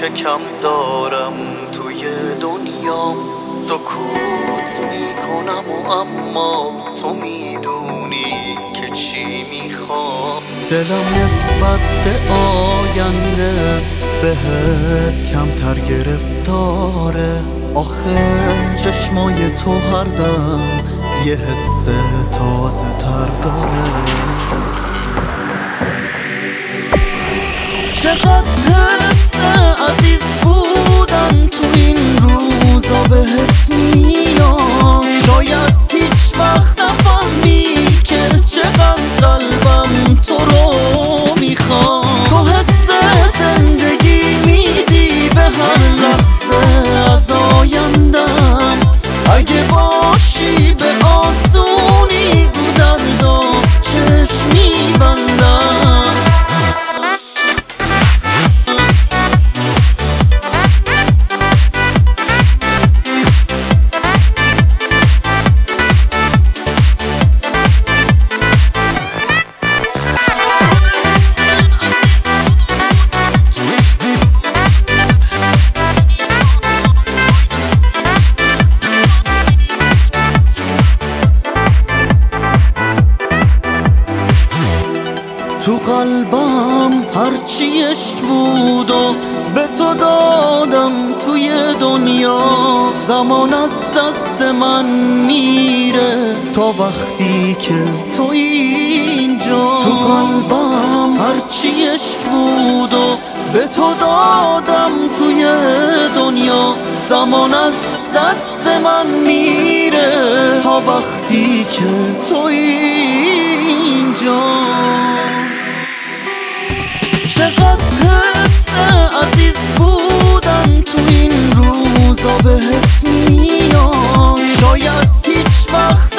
که کم دارم توی دنیام. سکوت میکنم و اما تو میدونی که چی میخوام. دلم نسبت به آینده بهت کمتر گرفتاره. آخه چشمای تو هر دم یه حس تازه تر داره. چقدر حس عزیز بودن تو این روزا بهت میاد. شاید هیچ وقت نفهمی که چقدر قلبم تو رو میخواد. تو حس زندگی میدی به هر لحظه از آیندم. اگه باشی به آسونی رو دردا چشم میبندم. تو قلبم هرچی عشق بود و به تو دادم توی دنیا. زمان از دست من میره تا وقتی که تو اینجا. تو قلبم هرچی عشق بود و به تو دادم توی دنیا. زمان از دست من میره تا وقتی که تو اینجا. چقدر حس عزیز بودن تو این روزا بهت میاد. شاید هیچ وقت